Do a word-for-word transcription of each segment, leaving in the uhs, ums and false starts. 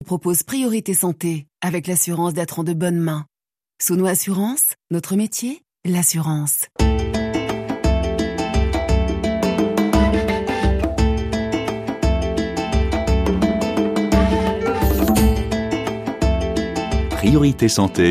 propose Priorité Santé avec l'assurance d'être en de bonnes mains. Sous nos assurances, notre métier, l'assurance. Priorité Santé.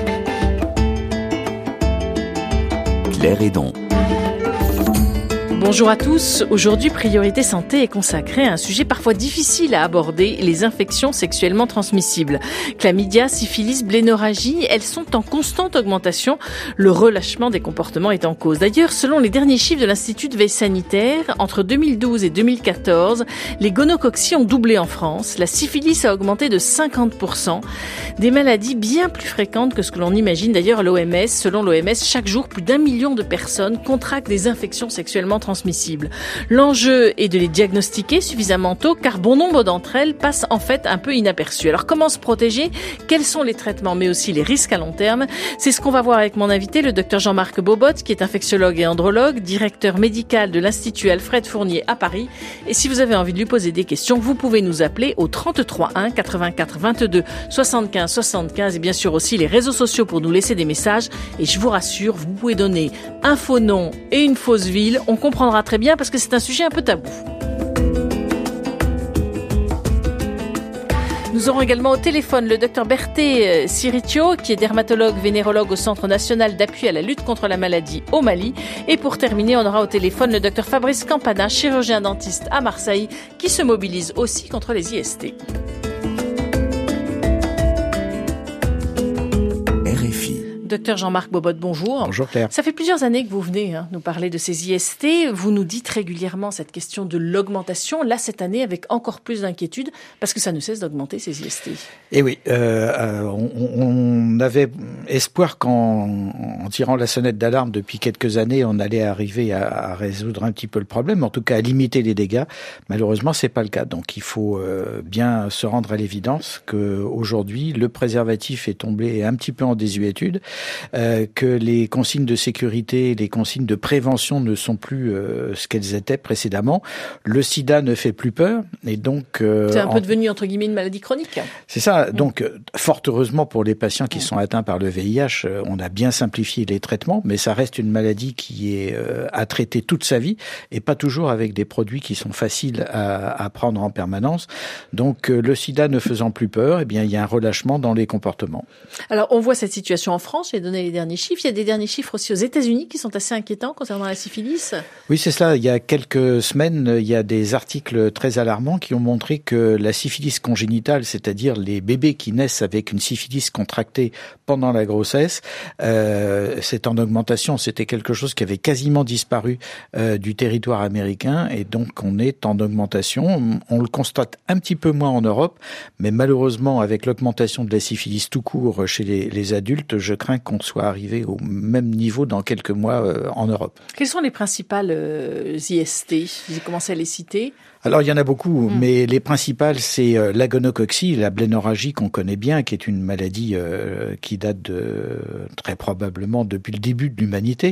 Claire Hédon. Bonjour à tous. Aujourd'hui, Priorité Santé est consacrée à un sujet parfois difficile à aborder, les infections sexuellement transmissibles. Chlamydia, syphilis, blénorragie, elles sont en constante augmentation. Le relâchement des comportements est en cause. D'ailleurs, selon les derniers chiffres de l'Institut de veille sanitaire, entre deux mille douze et deux mille quatorze, les gonococcies ont doublé en France. La syphilis a augmenté de cinquante pour cent. Des maladies bien plus fréquentes que ce que l'on imagine. D'ailleurs, l'O M S, selon l'O M S, chaque jour, plus d'un million de personnes contractent des infections sexuellement transmissibles. transmissibles. L'enjeu est de les diagnostiquer suffisamment tôt car bon nombre d'entre elles passent en fait un peu inaperçues. Alors comment se protéger ? Quels sont les traitements mais aussi les risques à long terme ? C'est ce qu'on va voir avec mon invité, le docteur Jean-Marc Bobot, qui est infectiologue et andrologue, directeur médical de l'Institut Alfred Fournier à Paris. Et si vous avez envie de lui poser des questions, vous pouvez nous appeler au trente-trois un quatre-vingt-quatre vingt-deux soixante-quinze soixante-quinze et bien sûr aussi les réseaux sociaux pour nous laisser des messages. Et je vous rassure, vous pouvez donner un faux nom et une fausse ville. On comprend comprendra très bien parce que c'est un sujet un peu tabou. Nous aurons également au téléphone le docteur Berthé Siriccio, qui est dermatologue vénérologue au Centre national d'appui à la lutte contre la maladie au Mali. Et pour terminer, on aura au téléphone le docteur Fabrice Campana, chirurgien dentiste à Marseille, qui se mobilise aussi contre les I S T. Docteur Jean-Marc Bobot, bonjour. Bonjour Claire. Ça fait plusieurs années que vous venez hein, nous parler de ces I S T. Vous nous dites régulièrement cette question de l'augmentation. Là, cette année, avec encore plus d'inquiétude, parce que ça ne cesse d'augmenter ces I S T. Et oui, euh, euh, on, on avait espoir qu'en en tirant la sonnette d'alarme depuis quelques années, on allait arriver à, à résoudre un petit peu le problème, en tout cas à limiter les dégâts. Malheureusement, c'est pas le cas. Donc, il faut euh, bien se rendre à l'évidence qu'aujourd'hui, le préservatif est tombé un petit peu en désuétude. Euh, que les consignes de sécurité, les consignes de prévention ne sont plus euh, ce qu'elles étaient précédemment. Le sida ne fait plus peur et donc... Euh, c'est un peu en... devenu entre guillemets une maladie chronique. C'est ça. Donc, mmh. fort heureusement pour les patients qui mmh. sont atteints par le V I H, on a bien simplifié les traitements, mais ça reste une maladie qui est euh, à traiter toute sa vie et pas toujours avec des produits qui sont faciles à, à prendre en permanence. Donc, euh, le sida ne faisant plus peur, eh bien, il y a un relâchement dans les comportements. Alors, on voit cette situation en France. J'ai donné les derniers chiffres. Il y a des derniers chiffres aussi aux États-Unis qui sont assez inquiétants concernant la syphilis. Oui, c'est cela. Il y a quelques semaines, il y a des articles très alarmants qui ont montré que la syphilis congénitale, c'est-à-dire les bébés qui naissent avec une syphilis contractée pendant la grossesse, euh, c'est en augmentation. C'était quelque chose qui avait quasiment disparu euh, du territoire américain et donc on est en augmentation. On le constate un petit peu moins en Europe, mais malheureusement avec l'augmentation de la syphilis tout court chez les, les adultes, je crains qu'on soit arrivé au même niveau dans quelques mois euh, en Europe. Quelles sont les principales euh, I S T ? Vous commencez à les citer ? Alors, il y en a beaucoup, mmh. mais les principales, c'est euh, la gonococcie, la blénorragie qu'on connaît bien, qui est une maladie euh, qui date de, très probablement depuis le début de l'humanité.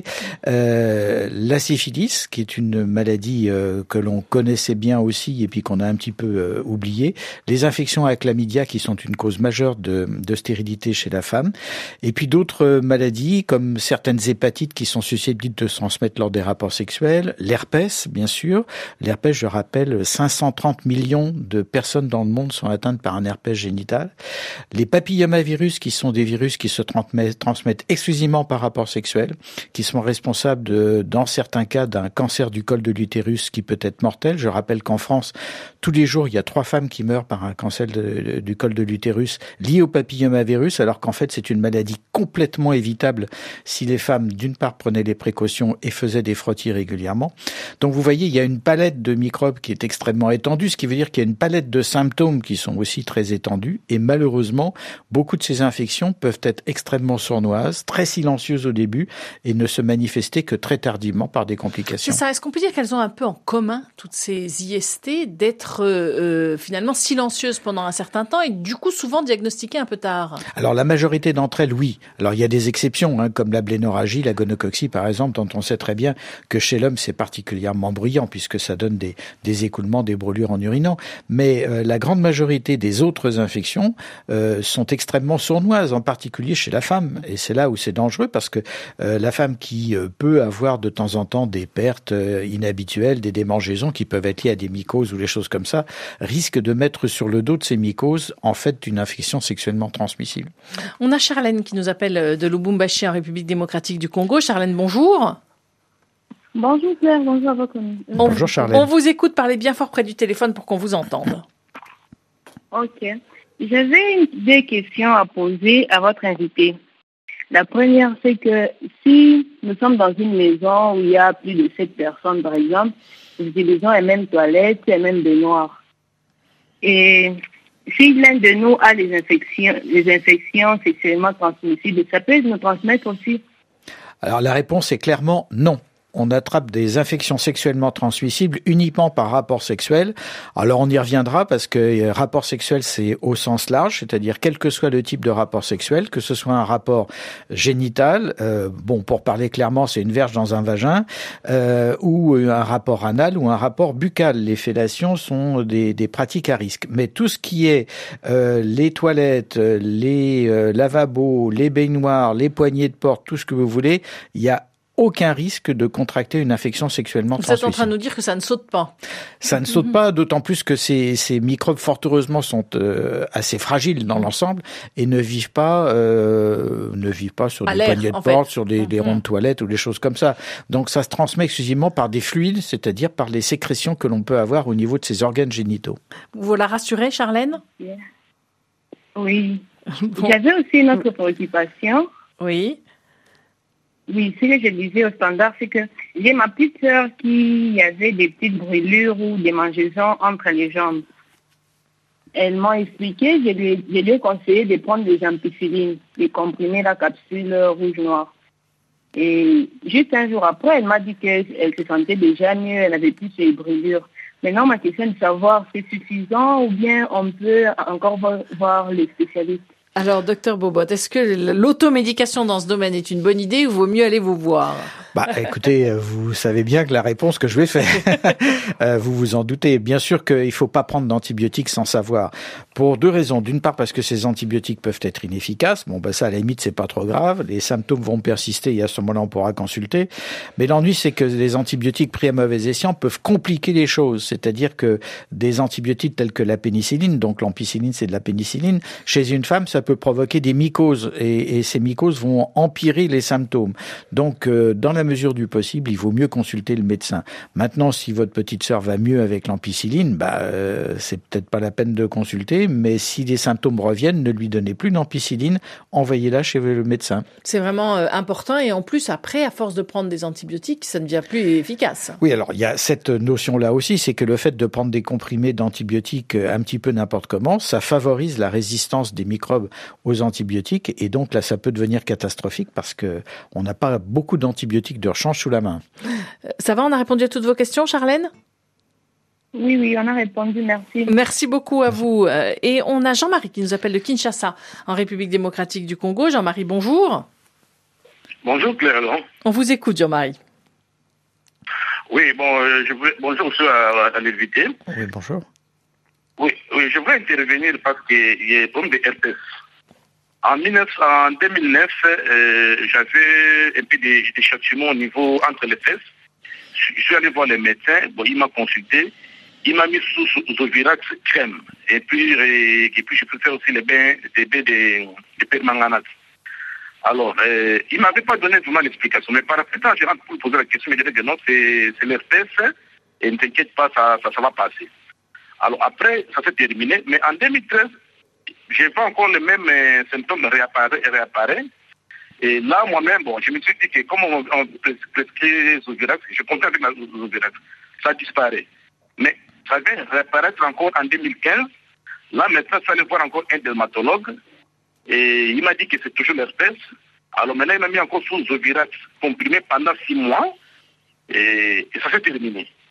Euh, la syphilis, qui est une maladie euh, que l'on connaissait bien aussi et puis qu'on a un petit peu euh, oubliée. Les infections à chlamydia, qui sont une cause majeure de, de stérilité chez la femme. Et puis d'autres maladies, comme certaines hépatites qui sont susceptibles de se transmettre lors des rapports sexuels. L'herpès, bien sûr. L'herpès, je rappelle, cinq cent trente millions de personnes dans le monde sont atteintes par un herpès génital. Les papillomavirus, qui sont des virus qui se transmettent exclusivement par rapport sexuel, qui sont responsables, de, dans certains cas, d'un cancer du col de l'utérus qui peut être mortel. Je rappelle qu'en France, tous les jours, il y a trois femmes qui meurent par un cancer de, de, du col de l'utérus lié au papillomavirus, alors qu'en fait, c'est une maladie complètement évitable si les femmes, d'une part, prenaient les précautions et faisaient des frottis régulièrement. Donc, vous voyez, il y a une palette de microbes qui est extrêmement étendue, ce qui veut dire qu'il y a une palette de symptômes qui sont aussi très étendus. Et malheureusement, beaucoup de ces infections peuvent être extrêmement sournoises, très silencieuses au début et ne se manifester que très tardivement par des complications. C'est ça. Est-ce qu'on peut dire qu'elles ont un peu en commun, toutes ces I S T, d'être euh, finalement silencieuses pendant un certain temps et du coup souvent diagnostiquées un peu tard ? Alors la majorité d'entre elles, oui. Alors il y a des exceptions, hein, comme la blénorragie, la gonococcie par exemple, dont on sait très bien que chez l'homme c'est particulièrement bruyant puisque ça donne des, des échos l'écoulement des brûlures en urinant. Mais euh, la grande majorité des autres infections euh, sont extrêmement sournoises, en particulier chez la femme. Et c'est là où c'est dangereux, parce que euh, la femme qui euh, peut avoir de temps en temps des pertes euh, inhabituelles, des démangeaisons qui peuvent être liées à des mycoses ou des choses comme ça, risque de mettre sur le dos de ces mycoses, en fait, une infection sexuellement transmissible. On a Charlène qui nous appelle de Lubumbashi en République démocratique du Congo. Charlène, bonjour. Bonjour Claire, bonjour à votre ami. On, Bonjour Charlène. On vous écoute, parlez bien fort près du téléphone pour qu'on vous entende. Ok. J'avais des questions à poser à votre invité. La première, c'est que si nous sommes dans une maison où il y a plus de sept personnes, par exemple, nous utilisons les mêmes toilettes, les mêmes baignoires. Et si l'un de nous a les infections, les infections sexuellement transmissibles, ça peut nous transmettre aussi? Alors la réponse est clairement non. On attrape des infections sexuellement transmissibles uniquement par rapport sexuel. Alors on y reviendra parce que rapport sexuel c'est au sens large, c'est-à-dire quel que soit le type de rapport sexuel, que ce soit un rapport génital, euh, bon pour parler clairement c'est une verge dans un vagin, euh, ou un rapport anal ou un rapport buccal. Les fellations sont des, des pratiques à risque. Mais tout ce qui est euh, les toilettes, les euh, lavabos, les baignoires, les poignées de porte, tout ce que vous voulez, il y a aucun risque de contracter une infection sexuellement transmissible. Vous êtes en train de nous dire que ça ne saute pas. Ça ne saute pas, d'autant plus que ces, ces microbes, fort heureusement, sont euh, assez fragiles dans l'ensemble et ne vivent pas, euh, ne vivent pas sur à des l'air, poignées de en porte, fait. sur des, des ronds de toilette ou des choses comme ça. Donc ça se transmet exclusivement par des fluides, c'est-à-dire par les sécrétions que l'on peut avoir au niveau de ses organes génitaux. Vous la rassurez, Charlène? Oui. Bon. J'avais aussi une autre préoccupation. Oui. Oui, ce que je disais au standard, c'est que j'ai ma petite sœur qui avait des petites brûlures ou des mangeaisons entre les jambes. Elle m'a expliqué, je lui, je lui ai conseillé de prendre des ampicillines, de comprimer la capsule rouge-noire. Et juste un jour après, elle m'a dit qu'elle se sentait déjà mieux, elle n'avait plus ces brûlures. Maintenant, ma question est de savoir si c'est suffisant ou bien on peut encore voir les spécialistes. Alors, docteur Bobot, est-ce que l'automédication dans ce domaine est une bonne idée ou vaut mieux aller vous voir? Bah, écoutez, vous savez bien que la réponse que je vais faire, vous vous en doutez. Bien sûr qu'il ne faut pas prendre d'antibiotiques sans savoir. Pour deux raisons. D'une part, parce que ces antibiotiques peuvent être inefficaces. Bon, bah, ça, à la limite, c'est pas trop grave. Les symptômes vont persister et à ce moment-là, on pourra consulter. Mais l'ennui, c'est que les antibiotiques pris à mauvais escient peuvent compliquer les choses. C'est-à-dire que des antibiotiques tels que la pénicilline, donc l'ampicilline, c'est de la pénicilline, chez une femme, ça peut provoquer des mycoses et, et ces mycoses vont empirer les symptômes. Donc, euh, dans la mesure du possible, il vaut mieux consulter le médecin. Maintenant, si votre petite sœur va mieux avec l'ampicilline, bah, euh, c'est peut-être pas la peine de consulter, mais si les symptômes reviennent, ne lui donnez plus d'ampicilline, envoyez-la chez le médecin. C'est vraiment euh, important et en plus, après, à force de prendre des antibiotiques, ça ne devient plus efficace. Oui, alors il y a cette notion-là aussi, c'est que le fait de prendre des comprimés d'antibiotiques un petit peu n'importe comment, ça favorise la résistance des microbes aux antibiotiques et donc là, ça peut devenir catastrophique parce que on n'a pas beaucoup d'antibiotiques de rechange sous la main. Ça va, on a répondu à toutes vos questions, Charlène? Oui, oui, on a répondu, merci. Merci beaucoup à vous. Et on a Jean-Marie qui nous appelle de Kinshasa, en République démocratique du Congo. Jean-Marie, bonjour. Bonjour Claire. On vous écoute, Jean-Marie. Oui, bon, euh, je voulais, bonjour aussi à, à l'invité. Oui, bonjour. Oui, oui, je voulais intervenir parce qu'il y a un problème de herpès. En, en deux mille neuf, euh, j'avais un peu des, des châtiments au niveau entre les fesses. Je suis allé voir le médecin, bon, il m'a consulté, il m'a mis sous, sous Zovirax crème. Et puis, et, et puis je peux faire aussi les bains, des bains de, de permanganate. Alors, euh, il ne m'avait pas donné vraiment l'explication, mais par après, quand je rentre pour poser la question, il me disait que non, c'est l'herpès, et ne t'inquiète pas, ça, ça, ça va passer. Alors après, ça s'est terminé, mais en deux mille treize, je vois encore les mêmes euh, symptômes réapparaître et réapparaître. Et là, moi-même, bon, je me suis dit que comme on, on prescrit Zovirax, je comptais avec la Zovirax, ça disparaît. Mais ça vient réapparaître encore en deux mille quinze. Là, maintenant, il fallait voir encore un dermatologue. Et il m'a dit que c'est toujours l'herpès. Alors maintenant, il m'a mis encore sous Zovirax comprimé pendant six mois. Et, et ça s'est terminé.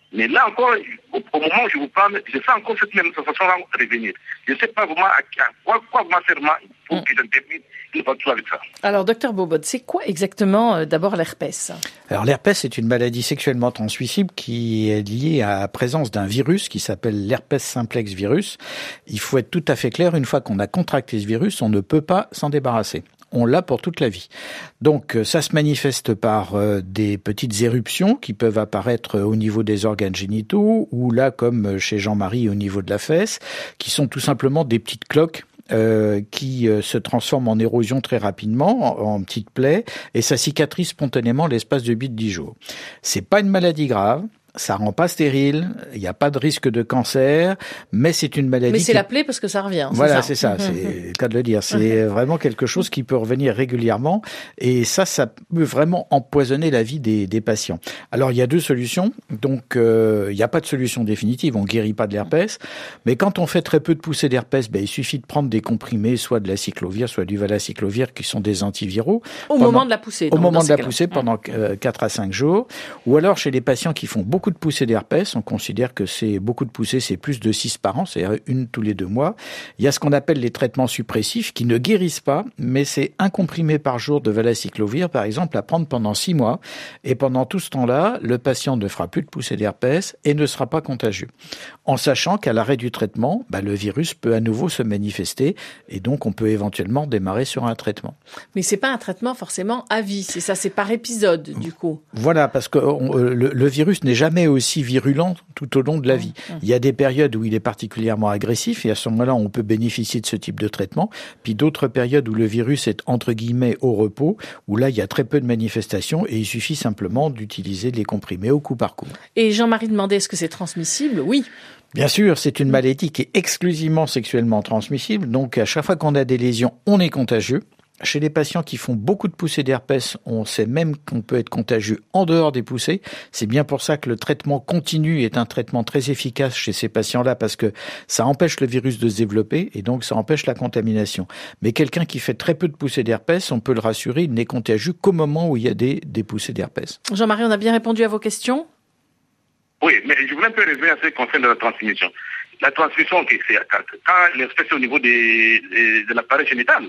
Mais là encore, au, au moment où je vous parle, je sens encore cette même sensation-là revenir. Je ne sais pas vraiment à, à quoi, quoi vraiment faire pour mmh. que j'intervienne et pas tout avec ça. Alors, docteur Bobot, c'est quoi exactement euh, d'abord l'herpès? Alors l'herpès est une maladie sexuellement transmissible qui est liée à la présence d'un virus qui s'appelle l'herpès simplex virus. Il faut être tout à fait clair, une fois qu'on a contracté ce virus, on ne peut pas s'en débarrasser. On l'a pour toute la vie. Donc ça se manifeste par euh, des petites éruptions qui peuvent apparaître au niveau des organes génitaux ou là comme chez Jean-Marie au niveau de la fesse, qui sont tout simplement des petites cloques euh, qui euh, se transforment en érosion très rapidement, en, en petites plaies, et ça cicatrise spontanément l'espace de huit à dix jours. C'est pas une maladie grave. Ça rend pas stérile, il n'y a pas de risque de cancer, mais c'est une maladie. Mais c'est qui... la plaie parce que ça revient. Voilà, c'est ça, c'est ça. c'est le cas de le dire. C'est vraiment quelque chose qui peut revenir régulièrement, et ça, ça peut vraiment empoisonner la vie des, des patients. Alors, il y a deux solutions. Donc, euh, il n'y a pas de solution définitive. On guérit pas de l'herpès, mais quand on fait très peu de poussées d'herpès, ben il suffit de prendre des comprimés, soit de la cyclovir, soit du valacyclovir, qui sont des antiviraux. Au pendant... moment de la poussée. Au donc, moment de la cas-là. poussée, pendant euh, quatre à cinq jours, ou alors chez les patients qui font beaucoup de poussées d'herpès, on considère que c'est beaucoup de poussées, c'est plus de six par an, c'est-à-dire une tous les deux mois. Il y a ce qu'on appelle les traitements suppressifs qui ne guérissent pas, mais c'est un comprimé par jour de valacyclovir, par exemple, à prendre pendant six mois. Et pendant tout ce temps-là, le patient ne fera plus de poussées d'herpès et ne sera pas contagieux. En sachant qu'à l'arrêt du traitement, bah, le virus peut à nouveau se manifester et donc on peut éventuellement démarrer sur un traitement. Mais c'est pas un traitement forcément à vie, c'est ça, c'est par épisode du coup. Voilà, parce que on, le, le virus n'est jamais aussi virulent tout au long de la vie. Mmh. Il y a des périodes où il est particulièrement agressif et à ce moment-là, on peut bénéficier de ce type de traitement. Puis d'autres périodes où le virus est entre guillemets au repos, où là, il y a très peu de manifestations et il suffit simplement d'utiliser les comprimés au coup par coup. Et Jean-Marie demandait, est-ce que c'est transmissible? Oui. Bien sûr, c'est une maladie qui est exclusivement sexuellement transmissible. Donc, à chaque fois qu'on a des lésions, on est contagieux. Chez les patients qui font beaucoup de poussées d'herpès, on sait même qu'on peut être contagieux en dehors des poussées. C'est bien pour ça que le traitement continu est un traitement très efficace chez ces patients-là parce que ça empêche le virus de se développer et donc ça empêche la contamination. Mais quelqu'un qui fait très peu de poussées d'herpès, on peut le rassurer, il n'est contagieux qu'au moment où il y a des, des poussées d'herpès. Jean-Marie, on a bien répondu à vos questions? Oui, mais je voulais un peu revenir à ce qui concerne la transmission. La transmission, c'est quand l'herpès est au niveau des, des, de l'appareil génital.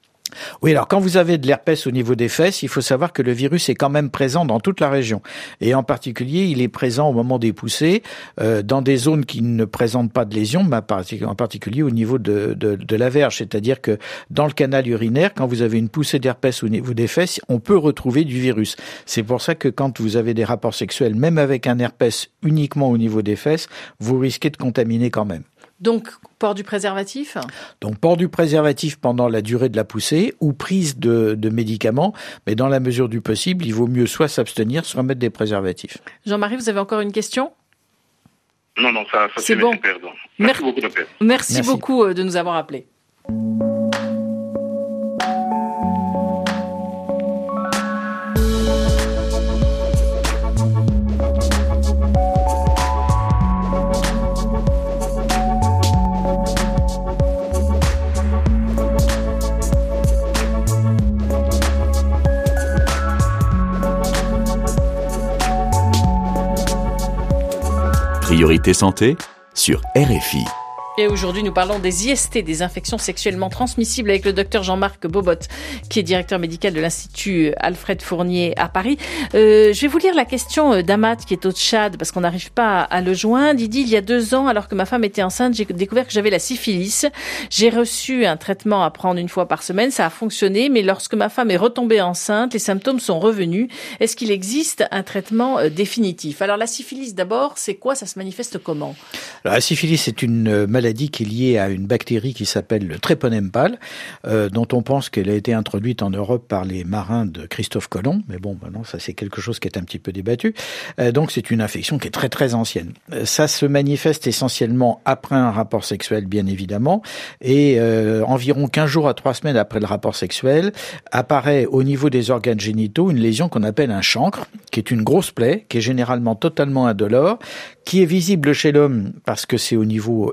Oui, alors quand vous avez de l'herpès au niveau des fesses, il faut savoir que le virus est quand même présent dans toute la région. Et en particulier, il est présent au moment des poussées, euh, dans des zones qui ne présentent pas de lésions, mais en particulier au niveau de, de, de la verge. C'est-à-dire que dans le canal urinaire, quand vous avez une poussée d'herpès au niveau des fesses, on peut retrouver du virus. C'est pour ça que quand vous avez des rapports sexuels, même avec un herpès uniquement au niveau des fesses, vous risquez de contaminer quand même. Donc, port du préservatif? Donc, port du préservatif pendant la durée de la poussée ou prise de, de médicaments, mais dans la mesure du possible, il vaut mieux soit s'abstenir, soit mettre des préservatifs. Jean-Marie, vous avez encore une question? Non, non, ça, ça c'est bon. Super, donc. Merci Merci beaucoup, docteur. Merci, Merci beaucoup de nous avoir appelés. Priorité santé sur R F I. Et aujourd'hui, nous parlons des I S T, des infections sexuellement transmissibles, avec le docteur Jean-Marc Bobot, qui est directeur médical de l'Institut Alfred Fournier à Paris. Euh, je vais vous lire la question d'Amat, qui est au Tchad, parce qu'on n'arrive pas à le joindre. Il dit, il y a deux ans, alors que ma femme était enceinte, j'ai découvert que j'avais la syphilis. J'ai reçu un traitement à prendre une fois par semaine. Ça a fonctionné, mais lorsque ma femme est retombée enceinte, les symptômes sont revenus. Est-ce qu'il existe un traitement euh, définitif? Alors, la syphilis, d'abord, c'est quoi? Ça se manifeste comment? Alors, la syphilis, c'est une maladie qui est liée à une bactérie qui s'appelle le tréponème pâle, euh, dont on pense qu'elle a été introduite en Europe par les marins de Christophe Colomb. Mais bon, ben non, ça c'est quelque chose qui est un petit peu débattu. Euh, donc c'est une infection qui est très très ancienne. Euh, ça se manifeste essentiellement après un rapport sexuel, bien évidemment, et euh, environ quinze jours à trois semaines après le rapport sexuel, apparaît au niveau des organes génitaux une lésion qu'on appelle un chancre, qui est une grosse plaie, qui est généralement totalement indolore, qui est visible chez l'homme parce que c'est au niveau externe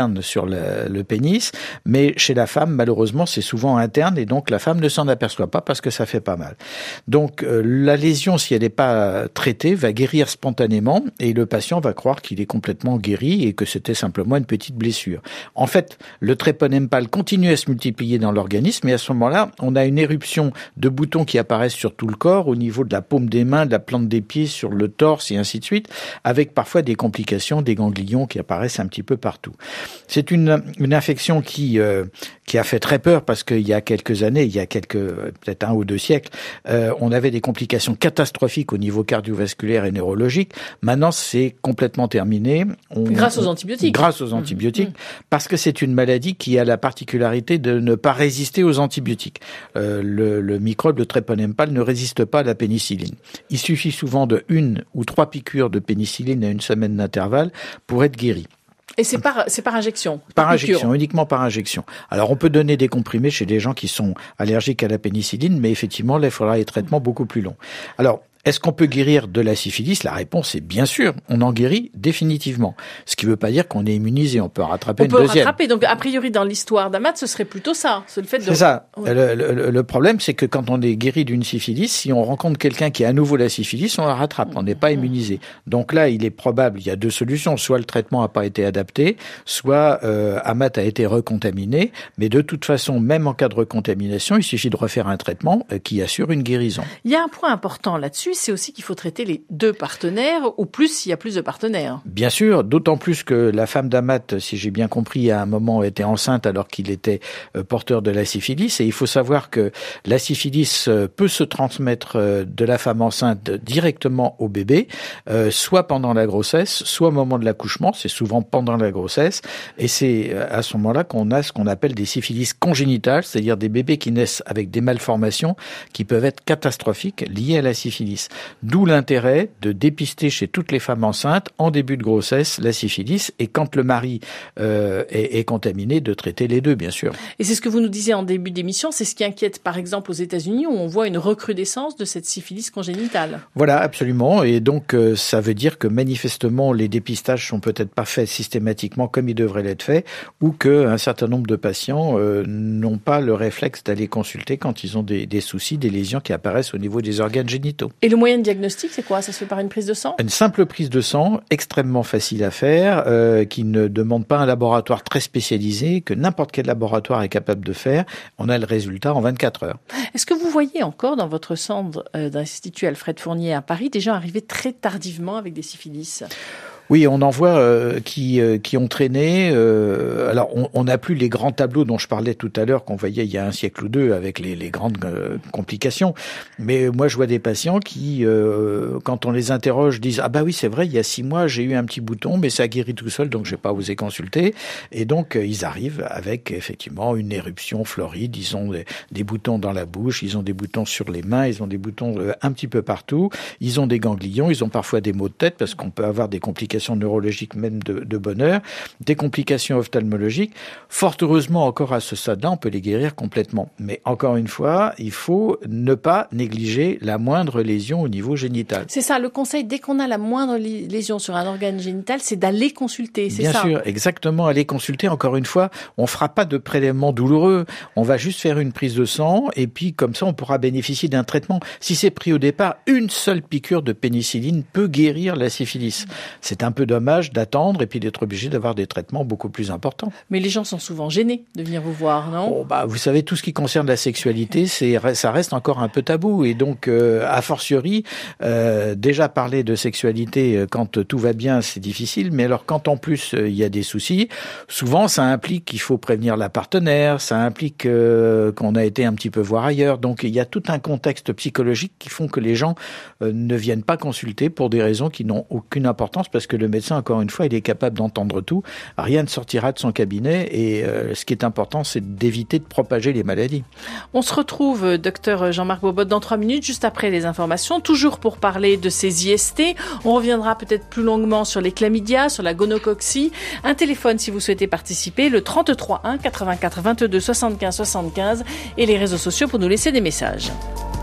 externe sur le, le pénis, mais chez la femme, malheureusement, c'est souvent interne et donc la femme ne s'en aperçoit pas parce que ça fait pas mal. Donc euh, la lésion, si elle n'est pas traitée, va guérir spontanément et le patient va croire qu'il est complètement guéri et que c'était simplement une petite blessure. En fait, le tréponempale continue à se multiplier dans l'organisme et à ce moment-là, on a une éruption de boutons qui apparaissent sur tout le corps, au niveau de la paume des mains, de la plante des pieds, sur le torse et ainsi de suite, avec parfois des complications, des ganglions qui apparaissent un petit peu partout. C'est une, une infection qui, euh, qui a fait très peur parce qu'il y a quelques années, il y a quelques, peut-être un ou deux siècles, euh, on avait des complications catastrophiques au niveau cardiovasculaire et neurologique. Maintenant, c'est complètement terminé. On, grâce aux antibiotiques. Grâce aux antibiotiques, mmh. parce que c'est une maladie qui a la particularité de ne pas résister aux antibiotiques. Euh, le, le microbe, le tréponempale, ne résiste pas à la pénicilline. Il suffit souvent de une ou trois piqûres de pénicilline à une semaine d'intervalle pour être guéri. Et c'est par, c'est par injection? Par injection, uniquement par injection. Alors, on peut donner des comprimés chez des gens qui sont allergiques à la pénicilline, mais effectivement, là, il faudra des traitements beaucoup plus longs. Alors, est-ce qu'on peut guérir de la syphilis? La réponse est bien sûr, on en guérit définitivement. Ce qui ne veut pas dire qu'on est immunisé, on peut rattraper on une peut deuxième. Rattraper. Donc a priori dans l'histoire d'Amat, ce serait plutôt ça, c'est le fait de... C'est ça. Ouais. Le, le, le problème, c'est que quand on est guéri d'une syphilis, si on rencontre quelqu'un qui a à nouveau la syphilis, on la rattrape, on n'est pas immunisé. Donc là, il est probable, il y a deux solutions, soit le traitement n'a pas été adapté, soit euh, Amat a été recontaminé, mais de toute façon, même en cas de recontamination, il suffit de refaire un traitement euh, qui assure une guérison. Il y a un point important là-dessus, c'est aussi qu'il faut traiter les deux partenaires, ou plus s'il y a plus de partenaires. Bien sûr, d'autant plus que la femme d'Amat, si j'ai bien compris, à un moment était enceinte alors qu'il était porteur de la syphilis. Et il faut savoir que la syphilis peut se transmettre de la femme enceinte directement au bébé, euh, soit pendant la grossesse, soit au moment de l'accouchement. C'est souvent pendant la grossesse. Et c'est à ce moment-là qu'on a ce qu'on appelle des syphilis congénitales, c'est-à-dire des bébés qui naissent avec des malformations qui peuvent être catastrophiques liées à la syphilis. D'où l'intérêt de dépister chez toutes les femmes enceintes en début de grossesse la syphilis et quand le mari euh, est, est contaminé, de traiter les deux, bien sûr. Et c'est ce que vous nous disiez en début d'émission, c'est ce qui inquiète par exemple aux États-Unis où on voit une recrudescence de cette syphilis congénitale. Voilà, absolument. Et donc euh, ça veut dire que manifestement les dépistages sont peut-être pas faits systématiquement comme ils devraient l'être faits, ou qu'un certain nombre de patients euh, n'ont pas le réflexe d'aller consulter quand ils ont des, des soucis, des lésions qui apparaissent au niveau des organes génitaux. Et le moyen de diagnostic, c'est quoi? Ça se fait par une prise de sang? Une simple prise de sang, extrêmement facile à faire, euh, qui ne demande pas un laboratoire très spécialisé, que n'importe quel laboratoire est capable de faire. On a le résultat en vingt-quatre heures. Est-ce que vous voyez encore dans votre centre euh, d'Institut Alfred Fournier à Paris des gens arrivés très tardivement avec des syphilis? Oui, on en voit euh, qui euh, qui ont traîné. Euh, alors, on n'a plus les grands tableaux dont je parlais tout à l'heure qu'on voyait il y a un siècle ou deux avec les, les grandes euh, complications. Mais moi, je vois des patients qui, euh, quand on les interroge, disent ah bah oui, c'est vrai, il y a six mois, j'ai eu un petit bouton, mais ça a guéri tout seul, donc j'ai pas osé consulter. Et donc, euh, ils arrivent avec effectivement une éruption floride. Ils ont des, des boutons dans la bouche, ils ont des boutons sur les mains, ils ont des boutons euh, un petit peu partout. Ils ont des ganglions, ils ont parfois des maux de tête parce qu'on peut avoir des complications neurologiques même de, de bonne heure, des complications ophtalmologiques. Fort heureusement, encore à ce stade-là, on peut les guérir complètement. Mais encore une fois, il faut ne pas négliger la moindre lésion au niveau génital. C'est ça, le conseil, dès qu'on a la moindre lésion sur un organe génital, c'est d'aller consulter, c'est Bien ça? Bien sûr, exactement, aller consulter. Encore une fois, on fera pas de prélèvement douloureux. On va juste faire une prise de sang et puis comme ça, on pourra bénéficier d'un traitement. Si c'est pris au départ, une seule piqûre de pénicilline peut guérir la syphilis. C'est un peu dommage d'attendre et puis d'être obligé d'avoir des traitements beaucoup plus importants. Mais les gens sont souvent gênés de venir vous voir, non? Oh, bah, vous savez, tout ce qui concerne la sexualité, c'est, ça reste encore un peu tabou. Et donc, euh, a fortiori, euh, déjà parler de sexualité quand tout va bien, c'est difficile. Mais alors, quand en plus, il euh, y a des soucis, souvent, ça implique qu'il faut prévenir la partenaire, ça implique euh, qu'on a été un petit peu voir ailleurs. Donc, il y a tout un contexte psychologique qui font que les gens euh, ne viennent pas consulter pour des raisons qui n'ont aucune importance parce que le médecin, encore une fois, il est capable d'entendre tout. Rien ne sortira de son cabinet et euh, ce qui est important, c'est d'éviter de propager les maladies. On se retrouve, docteur Jean-Marc Bobot, dans trois minutes, juste après les informations, toujours pour parler de ces I S T. On reviendra peut-être plus longuement sur les chlamydia, sur la gonococcie. Un téléphone si vous souhaitez participer, le trente-trois un quatre-vingt-quatre vingt-deux soixante-quinze soixante-quinze et les réseaux sociaux pour nous laisser des messages.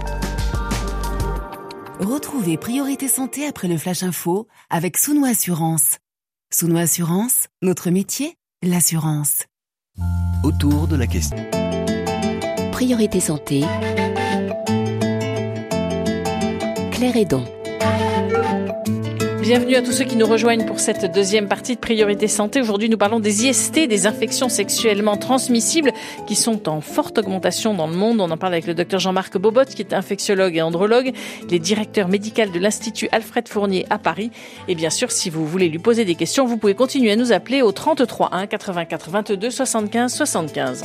Retrouvez Priorité Santé après le Flash Info avec Souno Assurance. Souno Assurance, notre métier, l'assurance. Autour de la question. Priorité santé. Claire Hédon. Bienvenue à tous ceux qui nous rejoignent pour cette deuxième partie de Priorité Santé. Aujourd'hui, nous parlons des I S T, des infections sexuellement transmissibles qui sont en forte augmentation dans le monde. On en parle avec le docteur Jean-Marc Bobot, qui est infectiologue et andrologue. Il est directeur médical de l'Institut Alfred Fournier à Paris. Et bien sûr, si vous voulez lui poser des questions, vous pouvez continuer à nous appeler au trente-trois un quatre-vingt-quatre vingt-deux soixante-quinze soixante-quinze.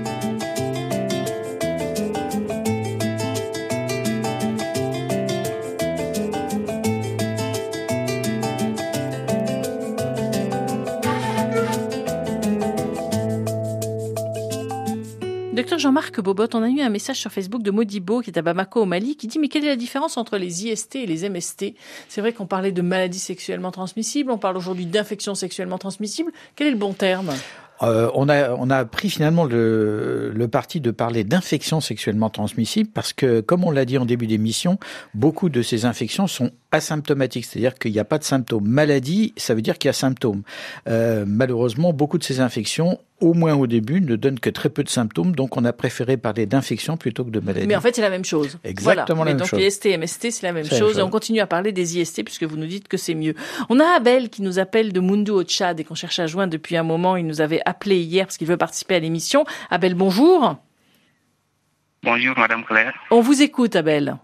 Docteur Jean-Marc Bobot, on a eu un message sur Facebook de Modibo, qui est à Bamako au Mali, qui dit « Mais quelle est la différence entre les I S T et les M S T ?» C'est vrai qu'on parlait de maladies sexuellement transmissibles, on parle aujourd'hui d'infections sexuellement transmissibles. Quel est le bon terme ? Euh, on a on a pris finalement le, le parti de parler d'infections sexuellement transmissibles parce que, comme on l'a dit en début d'émission, beaucoup de ces infections sont asymptomatiques, c'est-à-dire qu'il n'y a pas de symptômes. Maladie, ça veut dire qu'il y a symptômes. Euh, malheureusement, beaucoup de ces infections, au moins au début, ne donnent que très peu de symptômes, donc on a préféré parler d'infection plutôt que de maladie. Mais en fait, c'est la même chose. Exactement voilà. la même donc, chose. Donc, I S T et M S T, c'est la même c'est chose. chose. Et on continue à parler des I S T puisque vous nous dites que c'est mieux. On a Abel qui nous appelle de Moundou au Tchad et qu'on cherche à joindre depuis un moment. Il nous avait appelé hier parce qu'il veut participer à l'émission. Abel, bonjour. Bonjour, Madame Claire. On vous écoute, Abel.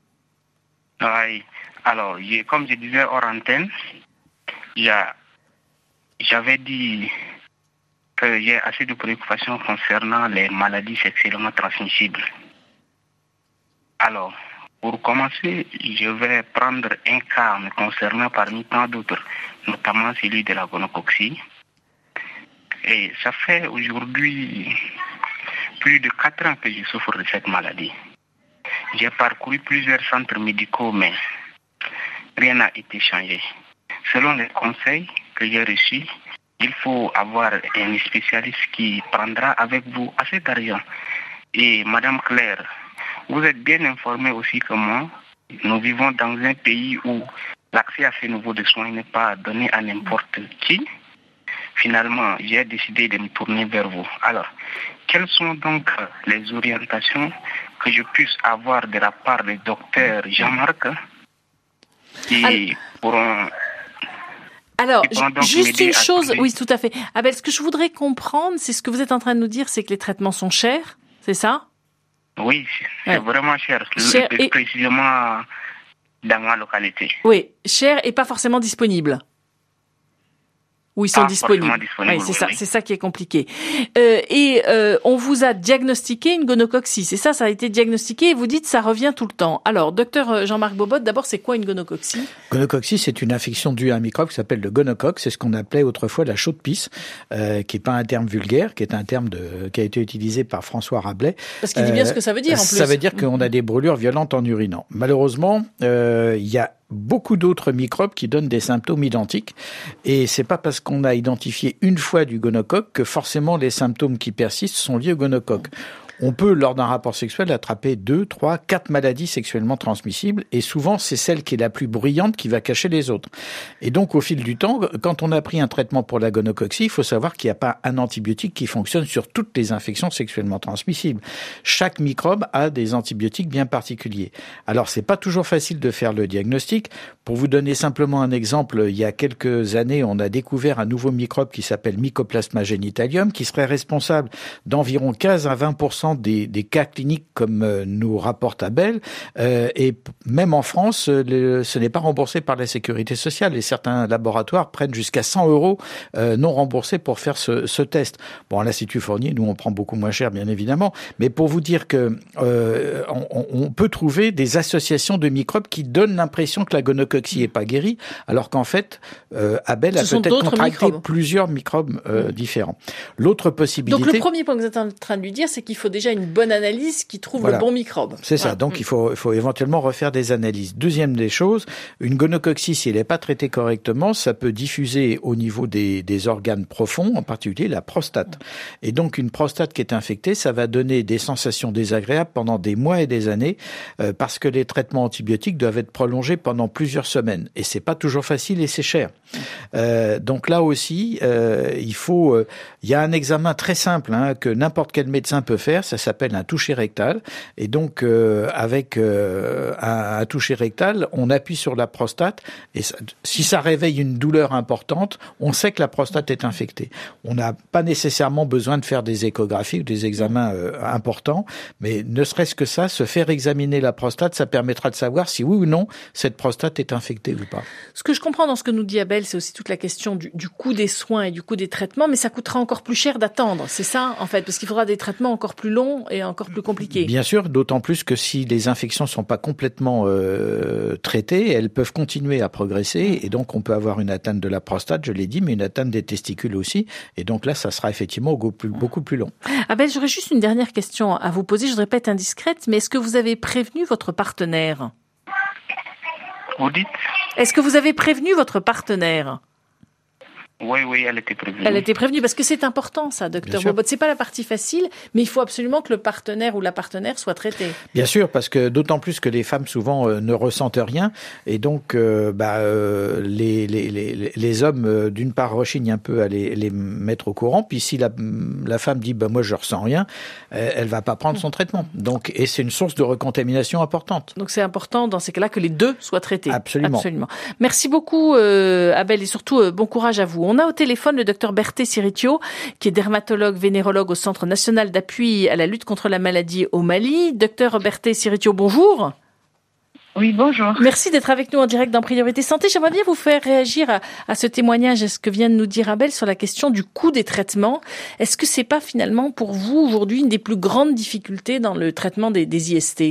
Oui. Alors, je, comme je disais hors antenne, y a, j'avais dit que j'ai assez de préoccupations concernant les maladies sexuellement transmissibles. Alors, pour commencer, je vais prendre un cas me concernant parmi tant d'autres, notamment celui de la gonocoxie. Et ça fait aujourd'hui plus de quatre ans que je souffre de cette maladie. J'ai parcouru plusieurs centres médicaux, mais rien n'a été changé. Selon les conseils que j'ai reçus, il faut avoir un spécialiste qui prendra avec vous assez d'argent. Et Madame Claire, vous êtes bien informée aussi que moi. Nous vivons dans un pays où l'accès à ce niveau de soins n'est pas donné à n'importe qui. Finalement, j'ai décidé de me tourner vers vous. Alors, quelles sont donc les orientations que je puisse avoir de la part du docteur Jean-Marc qui Alors... pourront... Alors, juste une chose, oui, tout à fait. Abel, ce que je voudrais comprendre, c'est ce que vous êtes en train de nous dire, c'est que les traitements sont chers, c'est ça ? Oui, c'est ouais. vraiment cher, cher le, et... précisément dans ma localité. Oui, cher et pas forcément disponible. Où ils sont ah, disponibles. disponible. Oui, c'est oui, ça, oui. c'est ça qui est compliqué. Euh, et euh, on vous a diagnostiqué une gonocoxie, c'est ça, ça a été diagnostiqué et vous dites ça revient tout le temps. Alors, docteur Jean-Marc Bobot, d'abord, c'est quoi une gonocoxie ? Gonocoxie, c'est une infection due à un microbe qui s'appelle le gonocoque. C'est ce qu'on appelait autrefois la chaude pisse, euh, qui est pas un terme vulgaire, qui est un terme de, qui a été utilisé par François Rabelais. Parce qu'il dit bien euh, ce que ça veut dire en plus. Ça veut dire qu'on a des brûlures violentes en urinant. Malheureusement, euh, il y a beaucoup d'autres microbes qui donnent des symptômes identiques. Et c'est pas parce qu'on a identifié une fois du gonocoque que forcément les symptômes qui persistent sont liés au gonocoque. On peut, lors d'un rapport sexuel, attraper deux, trois, quatre maladies sexuellement transmissibles et souvent, c'est celle qui est la plus bruyante qui va cacher les autres. Et donc, au fil du temps, quand on a pris un traitement pour la gonocoxie, il faut savoir qu'il n'y a pas un antibiotique qui fonctionne sur toutes les infections sexuellement transmissibles. Chaque microbe a des antibiotiques bien particuliers. Alors, c'est pas toujours facile de faire le diagnostic. Pour vous donner simplement un exemple, il y a quelques années, on a découvert un nouveau microbe qui s'appelle Mycoplasma genitalium, qui serait responsable d'environ quinze à vingt pour cent Des, des cas cliniques comme euh, nous rapporte Abel, euh, et p- même en France, euh, le, ce n'est pas remboursé par la sécurité sociale et certains laboratoires prennent jusqu'à cent euros euh, non remboursés pour faire ce, ce test. Bon, à l'Institut Fournier, nous on prend beaucoup moins cher bien évidemment, mais pour vous dire que euh, on, on peut trouver des associations de microbes qui donnent l'impression que la gonocoxie est pas guérie, alors qu'en fait euh, Abel a ce peut-être contracté microbes. plusieurs microbes euh, mmh. différents. L'autre possibilité. Donc le premier point que vous êtes en train de lui dire, c'est qu'il faut déjà une bonne analyse qui trouve voilà. le bon microbe. C'est ça. Ouais. Donc, mmh. il faut, il faut éventuellement refaire des analyses. Deuxième des choses, une gonococcie, si elle n'est pas traitée correctement, ça peut diffuser au niveau des, des organes profonds, en particulier la prostate. Et donc, une prostate qui est infectée, ça va donner des sensations désagréables pendant des mois et des années, euh, parce que les traitements antibiotiques doivent être prolongés pendant plusieurs semaines. Et c'est pas toujours facile et c'est cher. Euh, donc là aussi, euh, il faut, euh, il y a un examen très simple hein, que n'importe quel médecin peut faire. Ça s'appelle un toucher rectal. Et donc, euh, avec euh, un, un toucher rectal, on appuie sur la prostate. Et ça, si ça réveille une douleur importante, on sait que la prostate est infectée. On n'a pas nécessairement besoin de faire des échographies ou des examens euh, importants, mais ne serait-ce que ça, se faire examiner la prostate, ça permettra de savoir si oui ou non cette prostate est infectée ou pas. Ce que je comprends dans ce que nous dit Abel, c'est aussi toute la question du, du coût des soins et du coût des traitements, mais ça coûtera encore plus cher d'attendre, c'est ça en fait, parce qu'il faudra des traitements encore plus longs et encore plus compliqués. Bien sûr, d'autant plus que si les infections sont pas complètement euh, traitées, elles peuvent continuer à progresser et donc on peut avoir une atteinte de la prostate, je l'ai dit, mais une atteinte des testicules aussi, et donc là ça sera effectivement beaucoup plus, beaucoup plus long. Abel, j'aurais juste une dernière question à vous poser, je voudrais pas être indiscrète, mais est-ce que vous avez prévenu votre partenaire ? Vous dites ? Est-ce que vous avez prévenu votre partenaire ? Oui, oui, elle était prévenue. Elle était prévenue, parce que c'est important, ça, docteur Bobot. C'est pas la partie facile, mais il faut absolument que le partenaire ou la partenaire soit traité. Bien sûr, parce que d'autant plus que les femmes, souvent, euh, ne ressentent rien. Et donc, euh, bah, euh, les, les, les, les hommes, euh, d'une part, rechignent un peu à les, les mettre au courant. Puis si la, la femme dit, bah, moi, je ressens rien, euh, elle va pas prendre son traitement. Donc, et c'est une source de recontamination importante. Donc, c'est important, dans ces cas-là, que les deux soient traités. Absolument. Absolument. Merci beaucoup, euh, Abel, et surtout, euh, bon courage à vous. On a au téléphone le docteur Berthé Siritio, qui est dermatologue vénérologue au Centre national d'appui à la lutte contre la maladie au Mali. Docteur Berthé Siritio, bonjour. Oui, bonjour. Merci d'être avec nous en direct dans Priorité Santé. J'aimerais bien vous faire réagir à, à ce témoignage, à ce que vient de nous dire Abel sur la question du coût des traitements. Est-ce que c'est pas finalement pour vous aujourd'hui une des plus grandes difficultés dans le traitement des, des I S T ?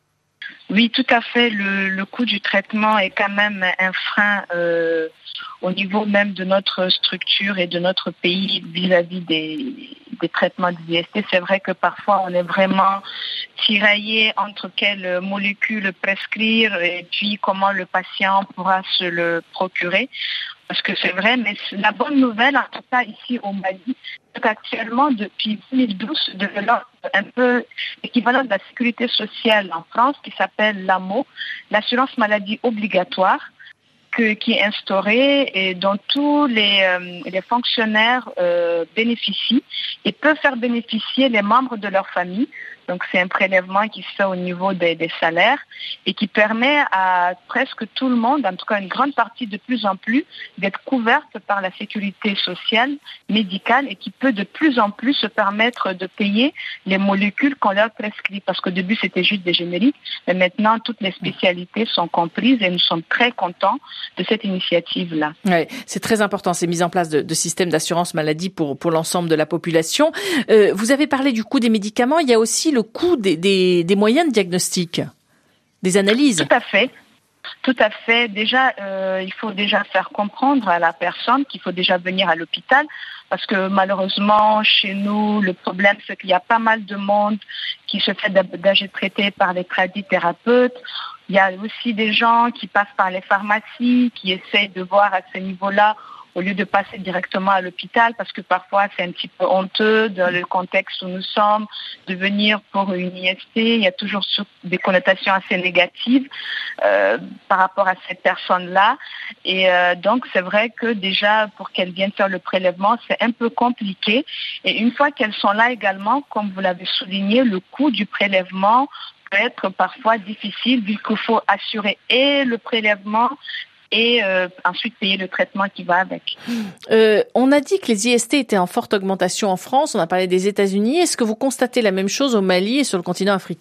Oui, tout à fait. Le, le coût du traitement est quand même un frein euh, au niveau même de notre structure et de notre pays vis-à-vis des, des traitements des I S T. C'est vrai que parfois on est vraiment tiraillé entre quelles molécules prescrire et puis comment le patient pourra se le procurer. Parce que c'est vrai, mais la bonne nouvelle, en tout cas ici au Mali, c'est qu'actuellement, depuis deux mille douze, se développe un peu l'équivalent de la sécurité sociale en France, qui s'appelle l'A M O, l'assurance maladie obligatoire, que, qui est instaurée et dont tous les, euh, les fonctionnaires euh, bénéficient et peuvent faire bénéficier les membres de leur famille. Donc, c'est un prélèvement qui se fait au niveau des, des salaires et qui permet à presque tout le monde, en tout cas une grande partie de plus en plus, d'être couverte par la sécurité sociale, médicale et qui peut de plus en plus se permettre de payer les molécules qu'on leur prescrit. Parce qu'au début, c'était juste des génériques, mais maintenant, toutes les spécialités sont comprises et nous sommes très contents de cette initiative-là. Ouais, c'est très important, ces mises en place de, de systèmes d'assurance maladie pour, pour l'ensemble de la population. Euh, vous avez parlé du coût des médicaments, il y a aussi le coût des, des, des moyens de diagnostic, des analyses. Tout à fait. Tout à fait. Déjà, euh, il faut déjà faire comprendre à la personne qu'il faut déjà venir à l'hôpital parce que malheureusement, chez nous, le problème, c'est qu'il y a pas mal de monde qui se fait d'âge traité par les tradithérapeutes. Il y a aussi des gens qui passent par les pharmacies, qui essayent de voir à ce niveau-là au lieu de passer directement à l'hôpital, parce que parfois c'est un petit peu honteux dans le contexte où nous sommes, de venir pour une I S T. Il y a toujours des connotations assez négatives euh, par rapport à cette personne-là. Et euh, donc c'est vrai que déjà pour qu'elles viennent faire le prélèvement, c'est un peu compliqué. Et une fois qu'elles sont là également, comme vous l'avez souligné, le coût du prélèvement peut être parfois difficile vu qu'il faut assurer et le prélèvement et euh, ensuite payer le traitement qui va avec. Euh, on a dit que les I S T étaient en forte augmentation en France, on a parlé des États-Unis. Est-ce que vous constatez la même chose au Mali et sur le continent africain ?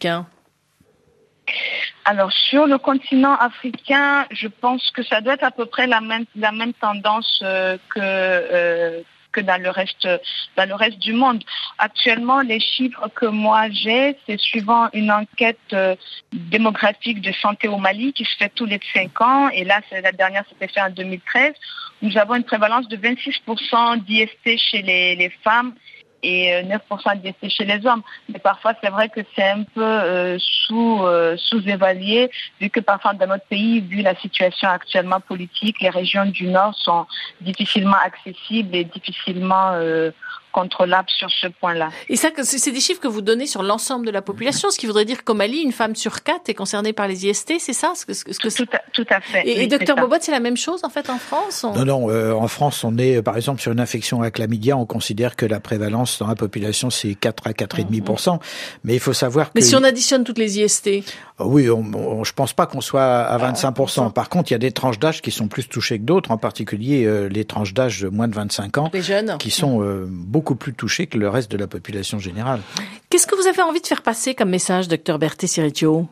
Alors, sur le continent africain, je pense que ça doit être à peu près la même, la même tendance euh, que... Euh, que dans le reste dans le reste du monde. Actuellement, les chiffres que moi j'ai, c'est suivant une enquête euh, démographique de santé au Mali qui se fait tous les cinq ans. Et là, c'est, la dernière s'était faite en deux mille treize. Nous avons une prévalence de vingt-six pour cent d'I S T chez les, les femmes et neuf pour cent d'I S T chez les hommes. Mais parfois, c'est vrai que c'est un peu euh, sous, euh, sous-évalué, vu que parfois dans notre pays, vu la situation actuellement politique, les régions du Nord sont difficilement accessibles et difficilement euh, contrôlables sur ce point-là. Et ça, c'est des chiffres que vous donnez sur l'ensemble de la population, ce qui voudrait dire qu'au Mali, une femme sur quatre est concernée par les I S T, c'est ça ce que, ce que tout, à, tout à fait. Et, oui, et docteur Bobot, c'est la même chose en fait en France on... Non, non. Euh, en France, on est, par exemple, sur une infection à chlamydia, on considère que la prévalence dans la population, c'est quatre à quatre virgule cinq pour cent. Mais il faut savoir que... Mais si on additionne toutes les I S T? Oui, on, on, je pense pas qu'on soit à vingt-cinq pour cent. Par contre, il y a des tranches d'âge qui sont plus touchées que d'autres, en particulier euh, les tranches d'âge de moins de vingt-cinq ans, les jeunes, qui sont euh, beaucoup plus touchées que le reste de la population générale. Qu'est-ce que vous avez envie de faire passer comme message, docteur Berthé-Siricchio?